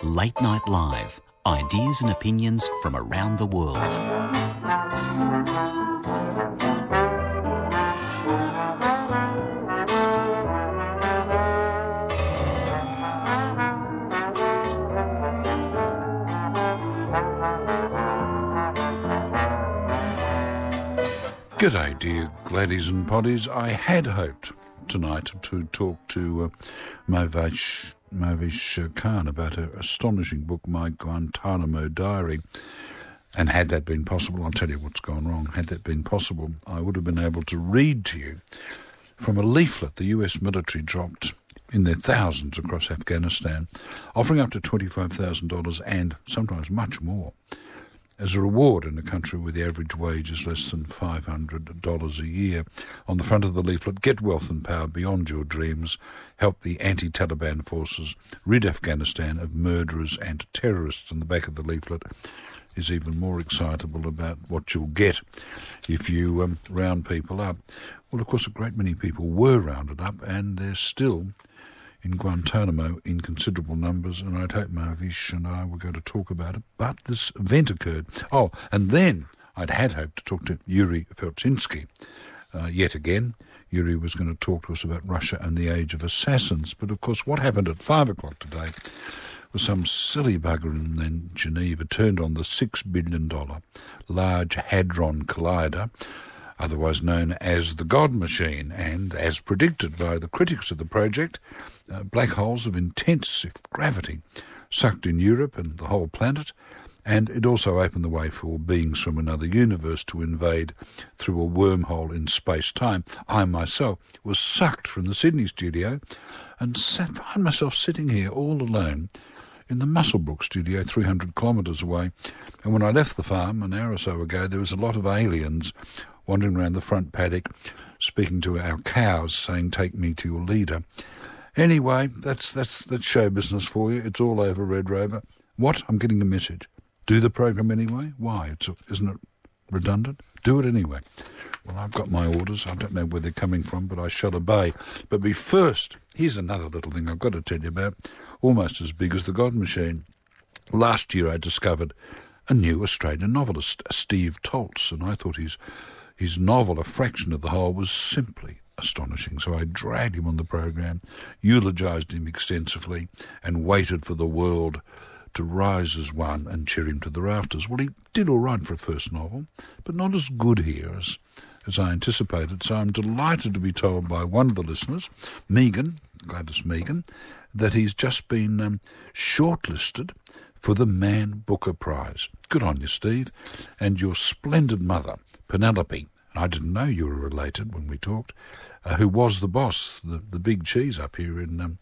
Late Night Live. Ideas and opinions from around the world. G'day, dear gladdies and poddies. I had hoped tonight to talk to Mahvesh Khan about her astonishing book, My Guantanamo Diary. And had that been possible, I'll tell you what's gone wrong. Had that been possible, I would have been able to read to you from a leaflet the US military dropped in their thousands across Afghanistan, offering up to $25,000 and sometimes much more as a reward in a country where the average wage is less than $500 a year. On the front of the leaflet, get wealth and power beyond your dreams, help the anti-Taliban forces rid Afghanistan of murderers and terrorists. On the back of the leaflet is even more excitable about what you'll get if you round people up. Well, of course, a great many people were rounded up, and they're still in Guantanamo in considerable numbers, and I'd hope Mahvesh and I were going to talk about it, but this event occurred. Oh, and then I'd had hoped to talk to Yuri Felczynski. Yet again, Yuri was going to talk to us about Russia and the age of assassins, but of course what happened at 5 o'clock today was some silly bugger in Geneva turned on the $6 billion Large Hadron Collider, otherwise known as the God Machine, and as predicted by the critics of the project, black holes of intense gravity sucked in Europe and the whole planet, and it also opened the way for beings from another universe to invade through a wormhole in space-time. I myself was sucked from the Sydney studio and found myself sitting here all alone in the Muswellbrook studio 300 kilometres away, and when I left the farm an hour or so ago, there was a lot of aliens wandering around the front paddock, speaking to our cows, saying, "Take me to your leader." Anyway, that's show business for you. It's all over, Red Rover. What? I'm getting a message. Do the program anyway? Why? Isn't it redundant? Do it anyway. Well, I've got my orders. I don't know where they're coming from, but I shall obey. But first, here's another little thing I've got to tell you about, almost as big as the God Machine. Last year I discovered a new Australian novelist, Steve Toltz, and I thought his novel, A Fraction of the Whole, was simply astonishing. So I dragged him on the program, eulogised him extensively, and waited for the world to rise as one and cheer him to the rafters. Well, he did all right for a first novel, but not as good here as I anticipated. So I'm delighted to be told by one of the listeners, Megan, Gladys Megan, that he's just been shortlisted for the Man Booker Prize. Good on you, Steve. And your splendid mother, Penelope, I didn't know you were related when we talked, who was the boss, the big cheese up here in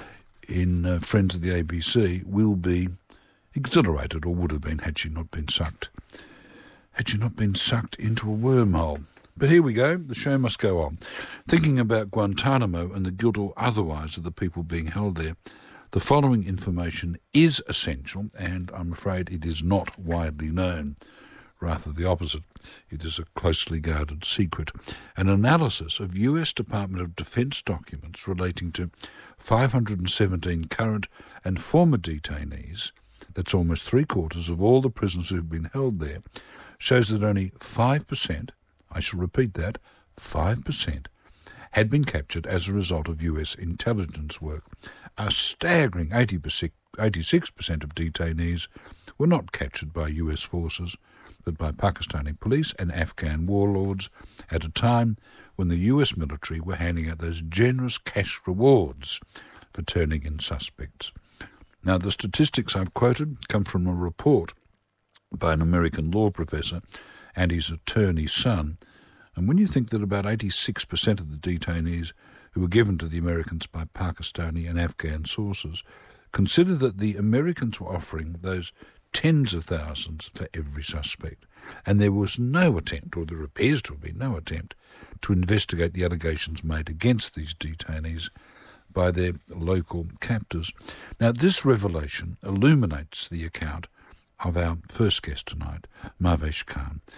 Friends of the ABC, will be exhilarated, or would have been had she not been sucked into a wormhole. But here we go, the show must go on. Thinking about Guantanamo and the guilt or otherwise of the people being held there, the following information is essential, and I'm afraid it is not widely known. Rather the opposite. It is a closely guarded secret. An analysis of US Department of Defense documents relating to 517 current and former detainees, that's almost 3/4 of all the prisoners who've been held there, shows that only 5%, I shall repeat that, 5%, had been captured as a result of US intelligence work. A staggering 86% of detainees were not captured by US forces, but by Pakistani police and Afghan warlords at a time when the US military were handing out those generous cash rewards for turning in suspects. Now, the statistics I've quoted come from a report by an American law professor and his attorney's son, and when you think that about 86% of the detainees who were given to the Americans by Pakistani and Afghan sources, consider that the Americans were offering those tens of thousands for every suspect, and there was no attempt, or there appears to have been no attempt, to investigate the allegations made against these detainees by their local captors. Now, this revelation illuminates the account of our first guest tonight, Mahvesh Khan.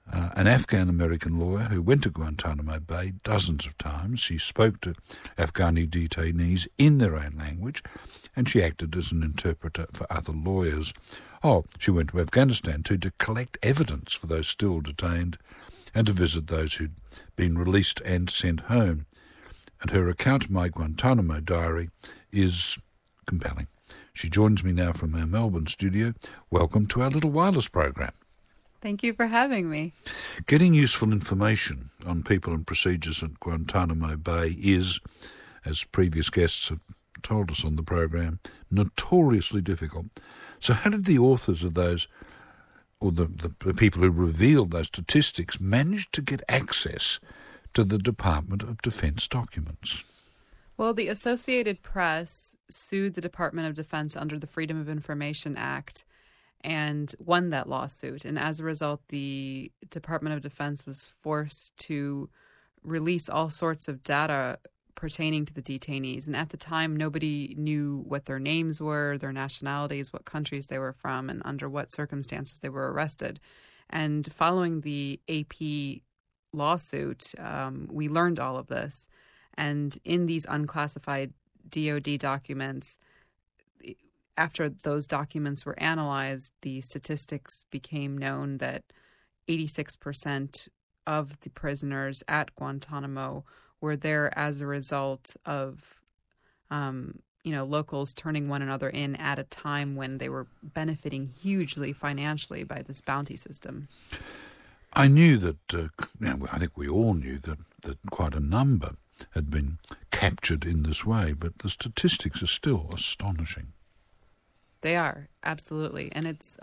an Afghan-American lawyer who went to Guantanamo Bay dozens of times. She spoke to Afghani detainees in their own language, and she acted as an interpreter for other lawyers. She went to Afghanistan too to collect evidence for those still detained and to visit those who'd been released and sent home. And her account, My Guantanamo Diary, is compelling. She joins me now from our Melbourne studio. Welcome to our Little Wireless program. Thank you for having me. Getting useful information on people and procedures at Guantanamo Bay is, as previous guests have told us on the program, notoriously difficult. So how did the authors of those, or the people who revealed those statistics, manage to get access to the Department of Defense documents? Well, the Associated Press sued the Department of Defense under the Freedom of Information Act and won that lawsuit. And as a result, the Department of Defense was forced to release all sorts of data pertaining to the detainees. And at the time, nobody knew what their names were, their nationalities, what countries they were from, and under what circumstances they were arrested. And following the AP lawsuit, we learned all of this. And in these unclassified DoD documents, after those documents were analyzed, the statistics became known that 86% of the prisoners at Guantanamo were there as a result of, locals turning one another in at a time when they were benefiting hugely financially by this bounty system. I knew that, I think we all knew that quite a number had been captured in this way, but the statistics are still astonishing. They are, absolutely. And it's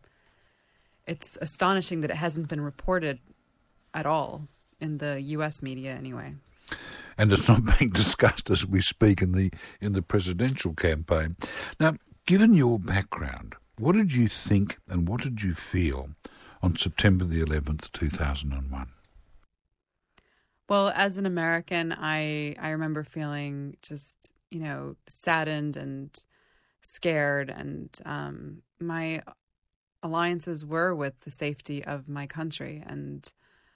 astonishing that it hasn't been reported at all in the U.S. media anyway. And it's not being discussed as we speak in the presidential campaign. Now, given your background, what did you think and what did you feel on September the 11th, 2001? Well, as an American, I remember feeling just, saddened and scared, and my alliances were with the safety of my country, and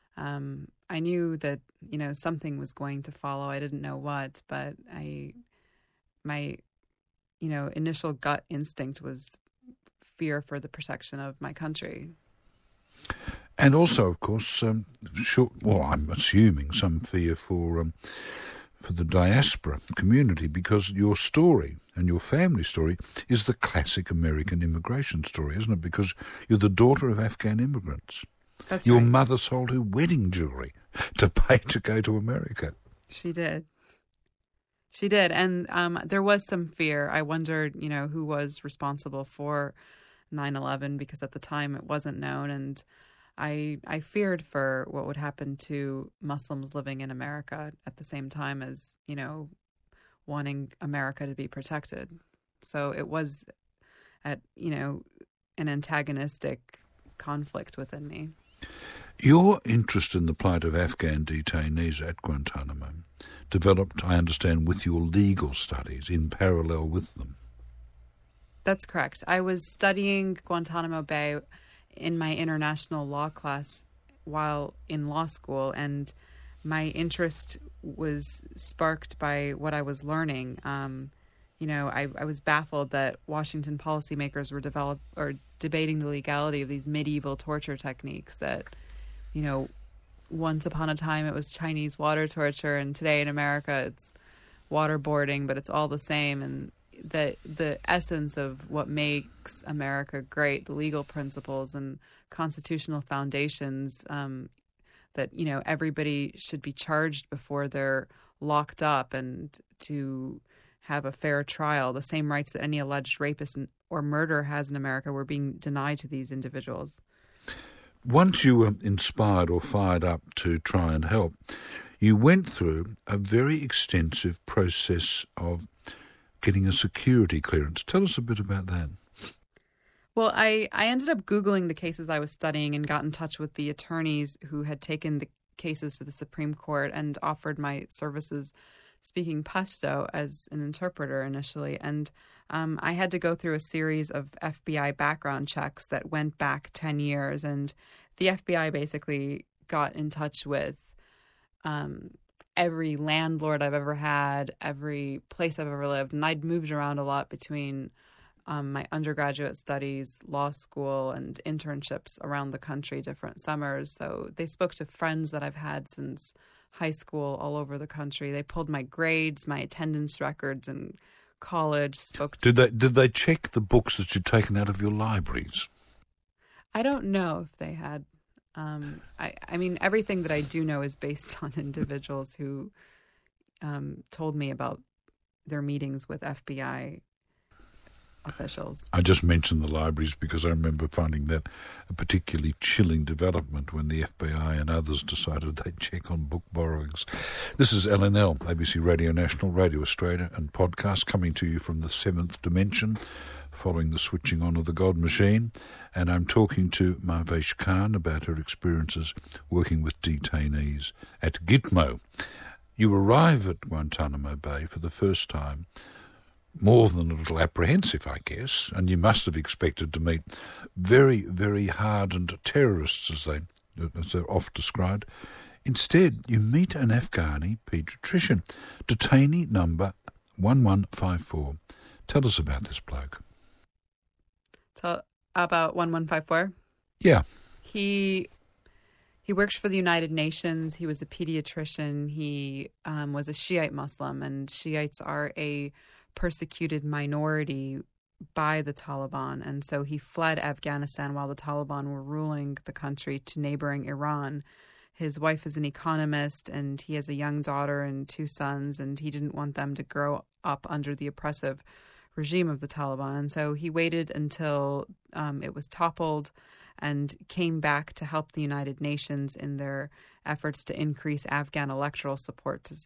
I knew that something was going to follow. I didn't know what, but my initial gut instinct was fear for the protection of my country. And also, of course, I'm assuming some fear for the diaspora community, because your story and your family story is the classic American immigration story, isn't it? Because you're the daughter of Afghan immigrants. That's Your right. mother sold her wedding jewellery to pay to go to America. She did. And there was some fear. I wondered, who was responsible for 9/11, because at the time it wasn't known. And I feared for what would happen to Muslims living in America at the same time as, wanting America to be protected. So it was an antagonistic conflict within me. Your interest in the plight of Afghan detainees at Guantanamo developed, I understand, with your legal studies in parallel with them. That's correct. I was studying Guantanamo Bay in my international law class while in law school, and my interest was sparked by what I was learning. I was baffled that Washington policymakers were debating the legality of these medieval torture techniques that, once upon a time it was Chinese water torture, and today in America it's waterboarding, but it's all the same. And the essence of what makes America great, the legal principles and constitutional foundations, that, everybody should be charged before they're locked up and to have a fair trial. The same rights that any alleged rapist or murderer has in America were being denied to these individuals. Once you were inspired or fired up to try and help, you went through a very extensive process of getting a security clearance. Tell us a bit about that. Well, I ended up Googling the cases I was studying and got in touch with the attorneys who had taken the cases to the Supreme Court and offered my services speaking Pashto as an interpreter initially. And I had to go through a series of FBI background checks that went back 10 years. And the FBI basically got in touch with every landlord I've ever had, every place I've ever lived. And I'd moved around a lot between my undergraduate studies, law school, and internships around the country, different summers. So they spoke to friends that I've had since high school all over the country. They pulled my grades, my attendance records in college. Did they check the books that you'd taken out of your libraries? I don't know if they had. I mean, everything that I do know is based on individuals who told me about their meetings with FBI officials. I just mentioned the libraries because I remember finding that a particularly chilling development when the FBI and others decided they'd check on book borrowings. This is LNL, ABC Radio National, Radio Australia and podcast, coming to you from the seventh dimension following the switching on of the God Machine, and I'm talking to Mahvesh Khan about her experiences working with detainees at Gitmo. You arrive at Guantanamo Bay for the first time more than a little apprehensive, I guess, and you must have expected to meet very, very hardened terrorists, as they're oft described. Instead, you meet an Afghani paediatrician, detainee number 1154. Tell us about this bloke. Tell about 1154? Yeah. He worked for the United Nations. He was a pediatrician. He was a Shiite Muslim, and Shiites are a persecuted minority by the Taliban. And so he fled Afghanistan while the Taliban were ruling the country to neighboring Iran. His wife is an economist, and he has a young daughter and 2 sons, and he didn't want them to grow up under the oppressive regime of the Taliban. And so he waited until it was toppled and came back to help the United Nations in their efforts to increase Afghan electoral support to,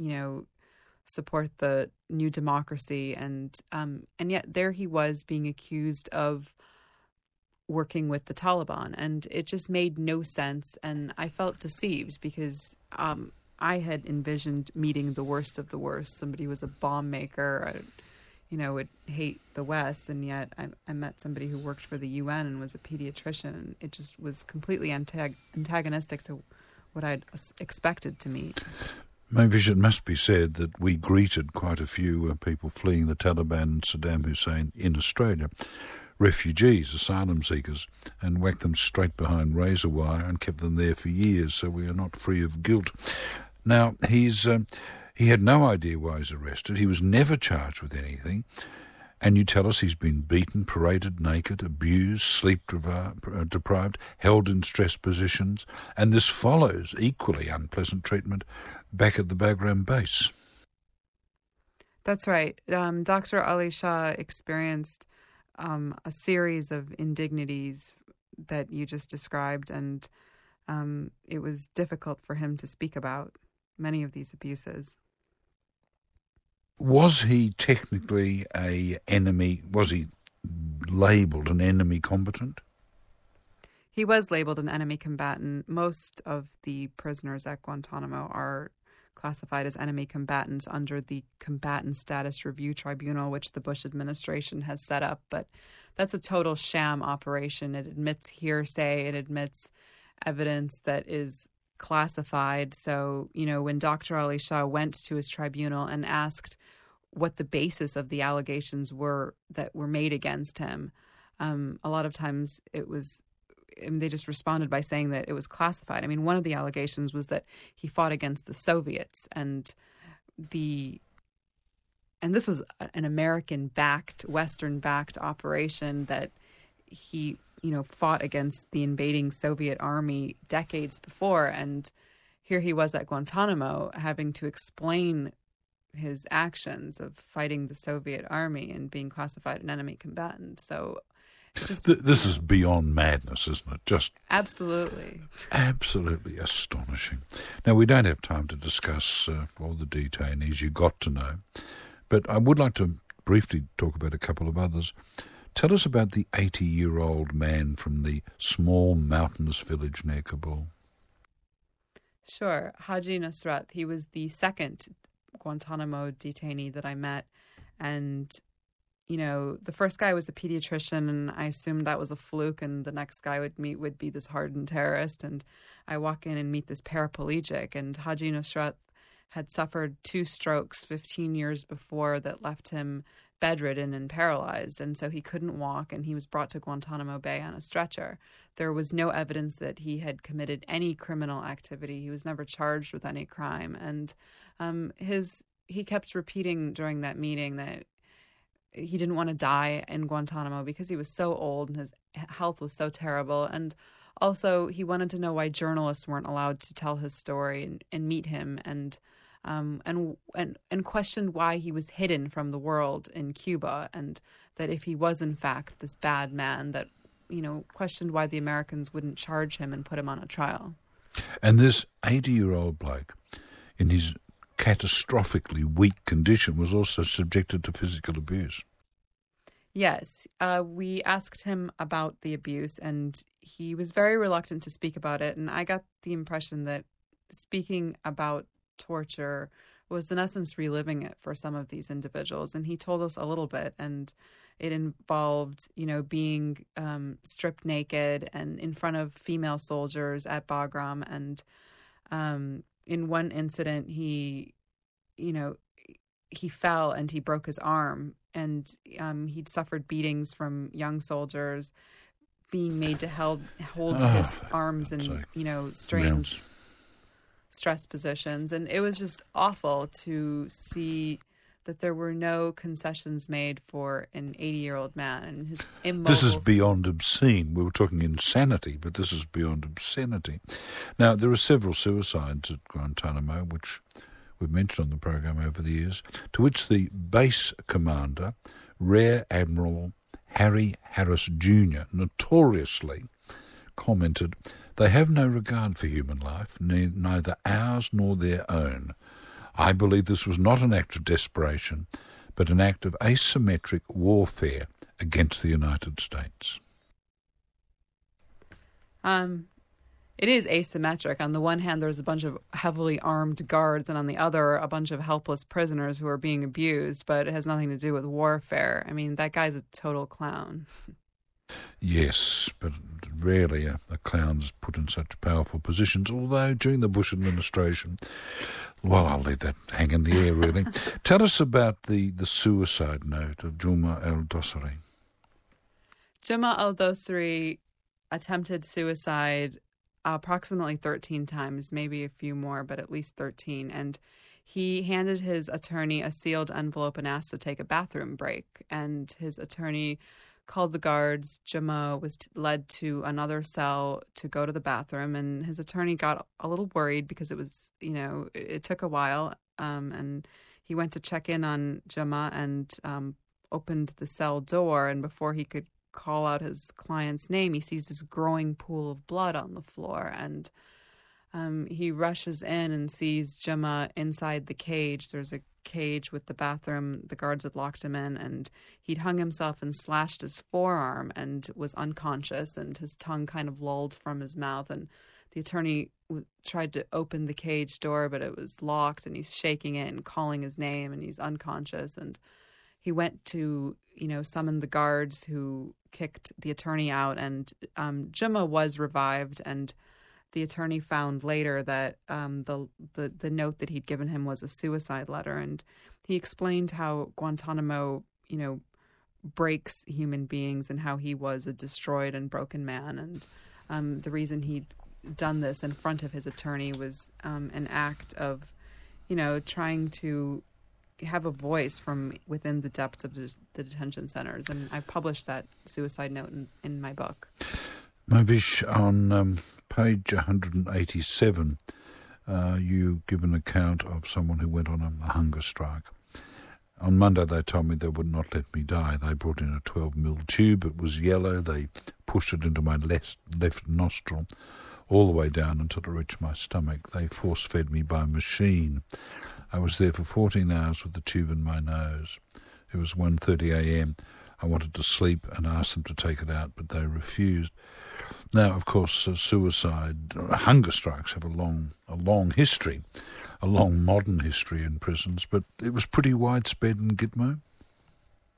support the new democracy. And yet there he was being accused of working with the Taliban. And it just made no sense. And I felt deceived because I had envisioned meeting the worst of the worst. Somebody who was a bomb maker, would hate the West. And yet I met somebody who worked for the UN and was a pediatrician. And it just was completely antagonistic to what I'd expected to meet. Maybe it must be said that we greeted quite a few people fleeing the Taliban and Saddam Hussein in Australia, refugees, asylum seekers, and whacked them straight behind razor wire and kept them there for years, so we are not free of guilt. Now, he had no idea why he was arrested. He was never charged with anything. And you tell us he's been beaten, paraded naked, abused, sleep-deprived, held in stress positions, and this follows equally unpleasant treatment back at the Bagram base. That's right. Dr. Ali Shah experienced a series of indignities that you just described, and it was difficult for him to speak about many of these abuses. Was he technically an enemy? Was he labelled an enemy combatant? He was labelled an enemy combatant. Most of the prisoners at Guantanamo are classified as enemy combatants under the Combatant Status Review Tribunal, which the Bush administration has set up. But that's a total sham operation. It admits hearsay. It admits evidence that is classified. So, when Dr. Ali Shah went to his tribunal and asked what the basis of the allegations were that were made against him, a lot of times they just responded by saying that it was classified. I mean, one of the allegations was that he fought against the Soviets, and this was an American-backed, Western-backed operation that he, fought against the invading Soviet army decades before. And here he was at Guantanamo having to explain his actions of fighting the Soviet army and being classified an enemy combatant. So this is beyond madness, isn't it? Just absolutely astonishing. Now, we don't have time to discuss all the detainees you got to know, but I would like to briefly talk about a couple of others. Tell us about the 80-year-old man from the small mountainous village near Kabul. Sure. Haji Nusrat. He was the second Guantanamo detainee that I met, and the first guy was a pediatrician, and I assumed that was a fluke, and the next guy would be this hardened terrorist. And I walk in and meet this paraplegic, and Haji Nusrat had suffered 2 strokes 15 years before that left him bedridden and paralyzed, and so he couldn't walk, and he was brought to Guantanamo Bay on a stretcher. There was no evidence that he had committed any criminal activity. He was never charged with any crime, and he kept repeating during that meeting that he didn't want to die in Guantanamo because he was so old and his health was so terrible. And also he wanted to know why journalists weren't allowed to tell his story and meet him, and questioned why he was hidden from the world in Cuba, and that if he was in fact this bad man, that, questioned why the Americans wouldn't charge him and put him on a trial. And this 80-year-old bloke, in his catastrophically weak condition, was also subjected to physical abuse. Yes, we asked him about the abuse, and he was very reluctant to speak about it. And I got the impression that speaking about torture was in essence reliving it for some of these individuals. And he told us a little bit, and it involved, being stripped naked and in front of female soldiers at Bagram. And in one incident, he fell and he broke his arm, and he'd suffered beatings from young soldiers, being made to hold his arms in, strange stress positions. And it was just awful to see that there were no concessions made for an 80-year-old man and his immobile... This is beyond obscene. We were talking insanity, but this is beyond obscenity. Now, there are several suicides at Guantanamo, which we've mentioned on the program over the years, to which the base commander, Rear Admiral Harry Harris Jr., notoriously commented, "They have no regard for human life, neither ours nor their own. I believe this was not an act of desperation, but an act of asymmetric warfare against the United States." It is asymmetric. On the one hand, there's a bunch of heavily armed guards, and on the other, a bunch of helpless prisoners who are being abused, but it has nothing to do with warfare. I mean, that guy's a total clown. Yes, but rarely a clown's put in such powerful positions, although during the Bush administration, well, I'll let that hang in the air, really. Tell us about the suicide note of Juma al-Dosari. Juma al-Dosari attempted suicide approximately 13 times, maybe a few more, but at least 13. And he handed his attorney a sealed envelope and asked to take a bathroom break. And his attorney called the guards. Juma was led to another cell to go to the bathroom, and his attorney got a little worried because it was, it took a while. And he went to check in on Juma and opened the cell door, and before he could call out his client's name, he sees this growing pool of blood on the floor, and he rushes in and sees Juma inside the cage. There's a cage with the bathroom. The guards had locked him in, and he'd hung himself and slashed his forearm and was unconscious, and his tongue kind of lolled from his mouth. And the attorney tried to open the cage door, but it was locked, and he's shaking it and calling his name, and he's unconscious. And he went to, summon the guards who kicked the attorney out, and Juma was revived, and the attorney found later that the note that he'd given him was a suicide letter, and he explained how Guantanamo, breaks human beings and how he was a destroyed and broken man, and the reason he'd done this in front of his attorney was an act of, trying to have a voice from within the depths of the detention centers. And I published that suicide note in my book. Mavish, on page 187, you give an account of someone who went on a hunger strike. On Monday they told me they would not let me die. They brought in a 12mm tube. It was yellow. They pushed it into my left nostril all the way down until it reached my stomach. They force-fed me by machine. I was there for 14 hours with the tube in my nose. It was 1:30 a.m. I wanted to sleep and asked them to take it out, but they refused. Now, of course, hunger strikes have a long history, a long modern history in prisons, but it was pretty widespread in Gitmo.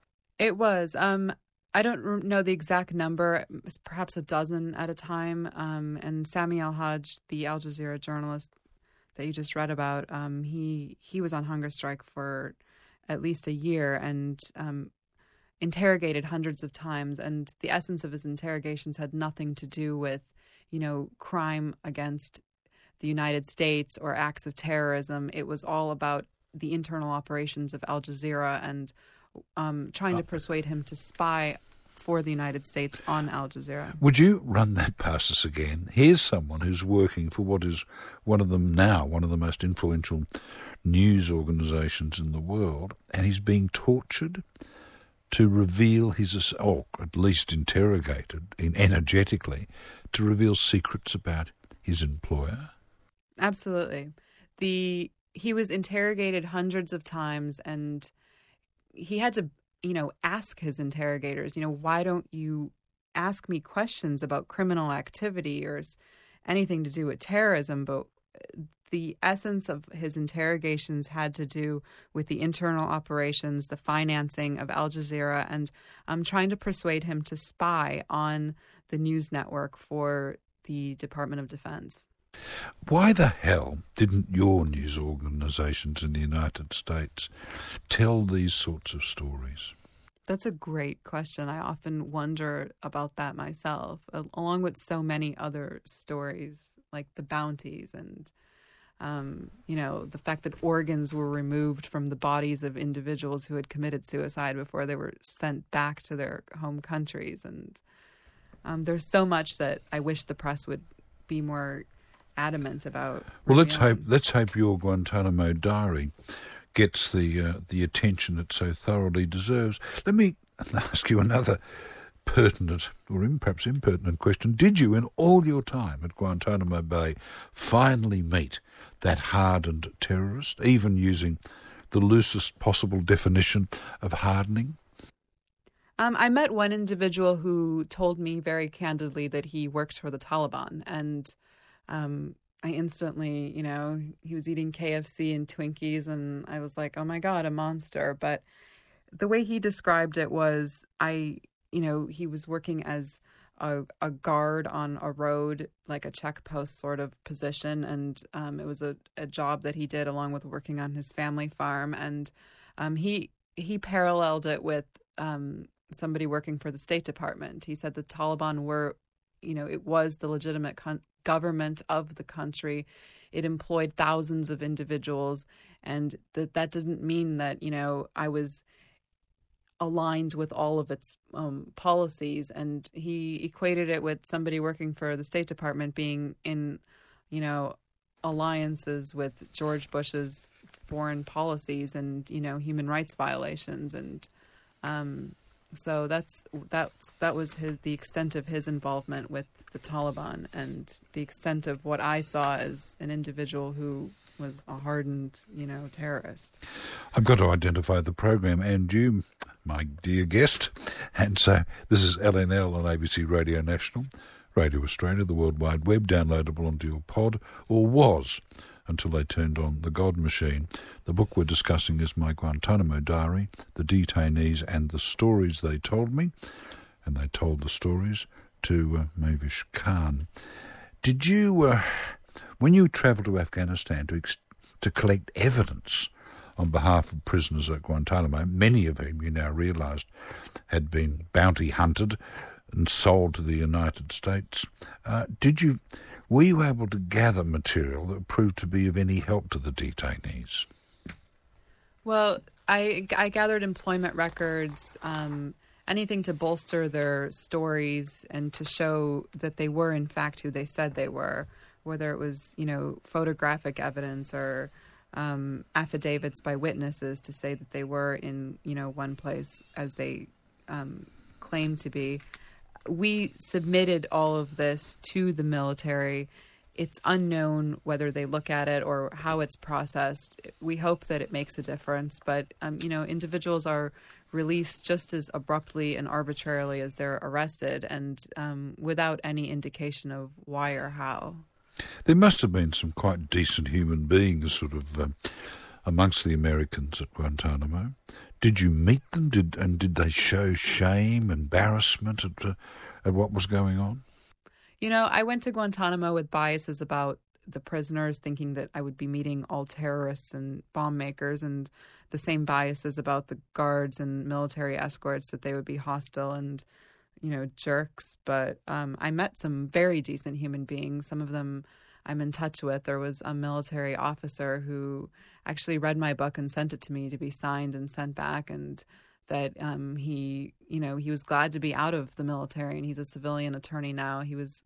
It was. I don't know the exact number, perhaps a dozen at a time. And Sami El-Hajj, the Al Jazeera journalist that you just read about, he was on hunger strike for at least a year and interrogated hundreds of times. And the essence of his interrogations had nothing to do with, crime against the United States or acts of terrorism. It was all about the internal operations of Al Jazeera and trying to persuade him to spy for the United States on Al Jazeera. Would you run that past us again? Here's someone who's working for what is one of the most influential news organisations in the world, and he's being tortured to reveal or at least interrogated energetically, to reveal secrets about his employer? Absolutely. He was interrogated hundreds of times, and he had to, ask his interrogators, why don't you ask me questions about criminal activity or anything to do with terrorism? But the essence of his interrogations had to do with the internal operations, the financing of Al Jazeera, and trying to persuade him to spy on the news network for the Department of Defense. Why the hell didn't your news organisations in the United States tell these sorts of stories? That's a great question. I often wonder about that myself, along with so many other stories like the bounties and, the fact that organs were removed from the bodies of individuals who had committed suicide before they were sent back to their home countries. And there's so much that I wish the press would be more adamant about. Well, let's hope your Guantanamo diary gets the attention it so thoroughly deserves. Let me ask you another pertinent or perhaps impertinent question. Did you, in all your time at Guantanamo Bay, finally meet that hardened terrorist, even using the loosest possible definition of hardening? I met one individual who told me very candidly that he worked for the Taliban, and I instantly, he was eating KFC and Twinkies, and I was like, oh my God, a monster. But the way he described it was, he was working as a guard on a road, like a check post sort of position. And it was a job that he did along with working on his family farm. And he paralleled it with somebody working for the State Department. He said the Taliban were, it was the legitimate government of the country. It employed thousands of individuals, and that didn't mean that, I was aligned with all of its policies. And he equated it with somebody working for the State Department being in, alliances with George Bush's foreign policies and, human rights violations. And so that was the extent of his involvement with the Taliban, and the extent of what I saw as an individual who was a hardened, terrorist. I've got to identify the program and you, my dear guest. And so this is LNL on ABC Radio National, Radio Australia, the World Wide Web, downloadable onto your pod, or was until they turned on the God Machine. The book we're discussing is My Guantanamo Diary, The Detainees and the Stories They Told Me. And they told the stories to Mavish Khan. Did you, when you travelled to Afghanistan to collect evidence on behalf of prisoners at Guantanamo, many of whom you now realised had been bounty hunted and sold to the United States, were you able to gather material that proved to be of any help to the detainees? Well, I gathered employment records, anything to bolster their stories and to show that they were, in fact, who they said they were, whether it was, photographic evidence or affidavits by witnesses to say that they were in, one place as they claimed to be. We submitted all of this to the military. It's unknown whether they look at it or how it's processed. We hope that it makes a difference, but, individuals are released just as abruptly and arbitrarily as they're arrested, and without any indication of why or how. There must have been some quite decent human beings sort of amongst the Americans at Guantanamo. Did you meet them? Did they show shame, embarrassment at what was going on? You know, I went to Guantanamo with biases about the prisoners, thinking that I would be meeting all terrorists and bomb makers, and the same biases about the guards and military escorts, that they would be hostile and, you know, jerks. But I met some very decent human beings. Some of them I'm in touch with. There was a military officer who actually read my book and sent it to me to be signed and sent back, and that he was glad to be out of the military, and he's a civilian attorney now. He was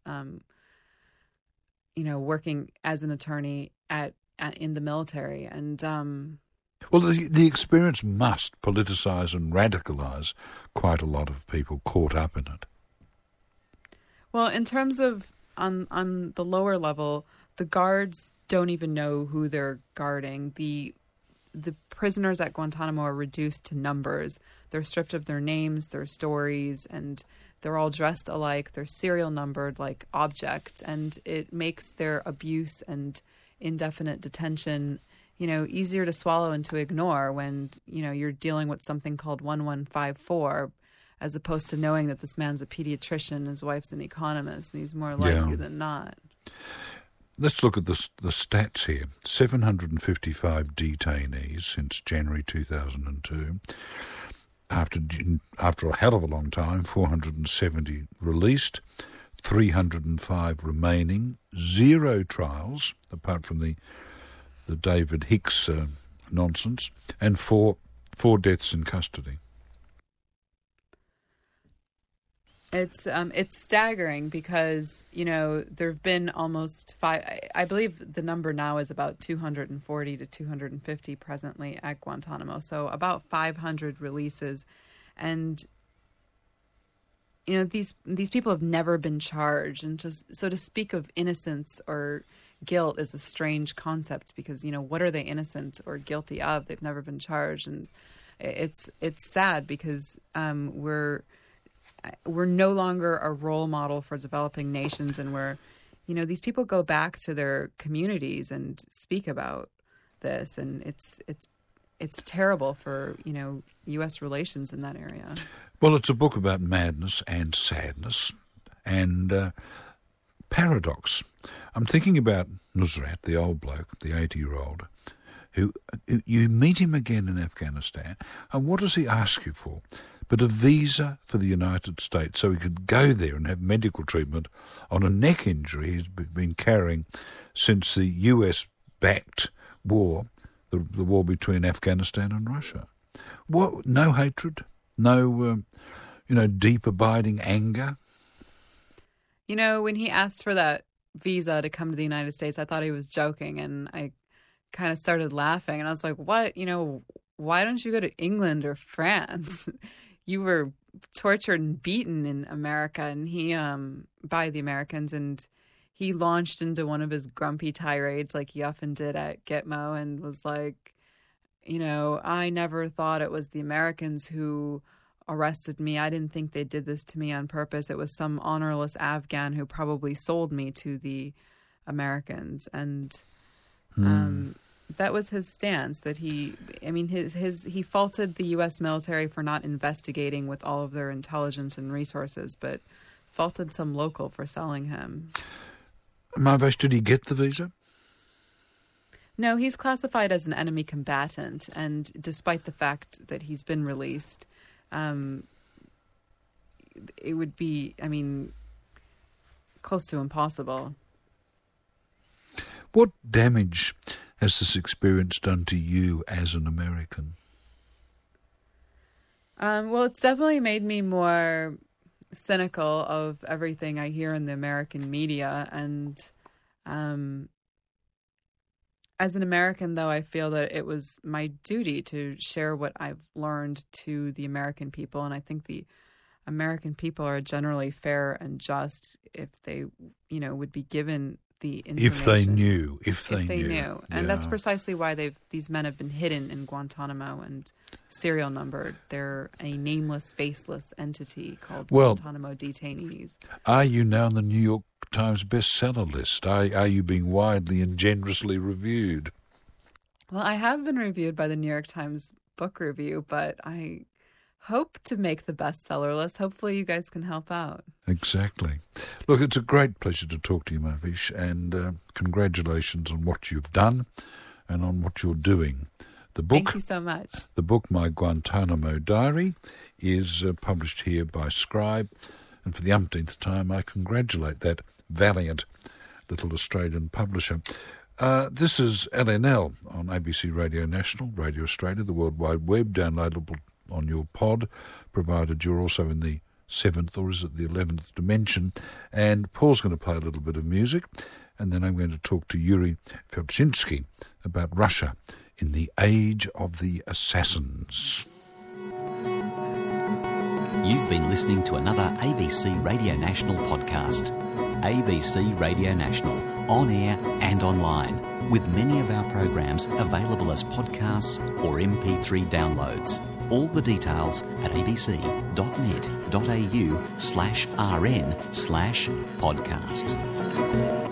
working as an attorney in the military. And well, the experience must politicize and radicalize quite a lot of people caught up in it. Well, in terms of on the lower level, the guards don't even know who they're guarding. The prisoners at Guantanamo are reduced to numbers. They're stripped of their names, their stories, and they're all dressed alike. They're serial numbered like objects, and it makes their abuse and indefinite detention, easier to swallow and to ignore when, you're dealing with something called 1154, as opposed to knowing that this man's a pediatrician, his wife's an economist, and he's more like you than not. Let's look at the stats here. 755 detainees since January 2002. After a hell of a long time, 470 released, 305 remaining, 0 trials, apart from the David Hicks nonsense, and four deaths in custody. It's staggering because, there have been almost 5, I believe the number now is about 240 to 250 presently at Guantanamo. So about 500 releases. And, these people have never been charged. And so to speak of innocence or guilt is a strange concept because, what are they innocent or guilty of? They've never been charged. And it's sad because we're no longer a role model for developing nations, and these people go back to their communities and speak about this, and it's terrible for, U.S. relations in that area. Well, it's a book about madness and sadness and paradox. I'm thinking about Nusrat, the old bloke, the 80-year-old, who you meet him again in Afghanistan, and what does he ask you for? But a visa for the United States so he could go there and have medical treatment on a neck injury he's been carrying since the US-backed war, the war between Afghanistan and Russia. What? No hatred? No, deep abiding anger? When he asked for that visa to come to the United States, I thought he was joking, and I kind of started laughing, and I was like, what? Why don't you go to England or France? You were tortured and beaten in America, and by the Americans, and he launched into one of his grumpy tirades like he often did at Gitmo, and was like, I never thought it was the Americans who arrested me. I didn't think they did this to me on purpose. It was some honorless Afghan who probably sold me to the Americans. And that was his stance, that he faulted the U.S. military for not investigating with all of their intelligence and resources, but faulted some local for selling him. Mahvesh, did he get the visa? No, he's classified as an enemy combatant, and despite the fact that he's been released, it would be, close to impossible. What damage has this experience done to you as an American? Well, it's definitely made me more cynical of everything I hear in the American media. And as an American, though, I feel that it was my duty to share what I've learned to the American people. And I think the American people are generally fair and just if they, would be given the information. If they knew. And that's precisely why these men have been hidden in Guantanamo and serial numbered. They're a nameless, faceless entity called Guantanamo detainees. Are you now on the New York Times bestseller list? Are you being widely and generously reviewed? Well, I have been reviewed by the New York Times book review, but I hope to make the bestseller list. Hopefully you guys can help out. Exactly. Look, it's a great pleasure to talk to you, Mavish, and congratulations on what you've done and on what you're doing. The book, thank you so much. The book, My Guantanamo Diary, is published here by Scribe, and for the umpteenth time I congratulate that valiant little Australian publisher. This is LNL on ABC Radio National, Radio Australia, the World Wide Web, downloadable on your pod, provided you're also in the 7th, or is it the 11th dimension. And Paul's going to play a little bit of music, and then I'm going to talk to Yuri Felczynski about Russia in the Age of the Assassins. You've been listening to another ABC Radio National podcast. ABC Radio National, on air and online, with many of our programs available as podcasts or MP3 downloads. All the details at abc.net.au/rn/podcast.